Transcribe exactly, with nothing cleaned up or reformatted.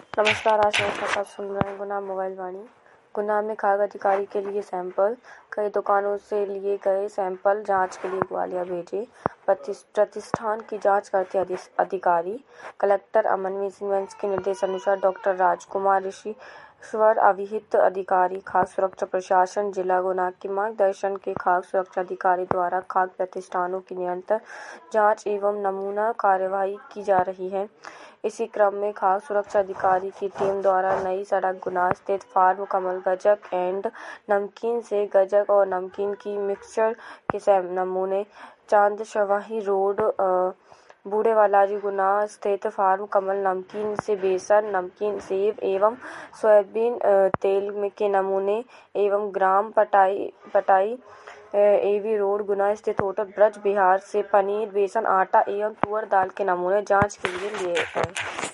नमस्कार। आज नमस्कार आप सुन रहे हैं गुना मोबाइल वाणी। गुना में खाद्य अधिकारी के लिए सैंपल, कई दुकानों से लिए गए सैंपल जांच के लिए ग्वालियर भेजे। प्रतिष्ठान की जांच करते अधिकारी कलेक्टर अमनवीर सिंह के निर्देशानुसार डॉक्टर राजकुमार ऋषिश्वर अविहित अधिकारी खाद्य सुरक्षा प्रशासन जिला गुना के मार्गदर्शन के खाद्य सुरक्षा अधिकारी द्वारा खाद्य प्रतिष्ठानों की निरंतर जांच एवं नमूना कार्यवाही की जा रही है। इसी क्रम में खाद्य सुरक्षा अधिकारी की टीम द्वारा नई सड़क गुना स्थित फार्म कमल गजक एंड नमकीन से गजक और नमकीन की मिक्सचर के नमूने, चांदशवाही रोड बूढ़े बालाजी गुना स्थित फार्म कमल नमकीन से बेसन, नमकीन, सेव एवं सोयाबीन तेल के नमूने एवं ग्राम पटाई पटाई एवी रोड गुना स्थित होटल ब्रज विहार से पनीर, बेसन, आटा एवं तुअर दाल के नमूने जांच के लिए लिए गए।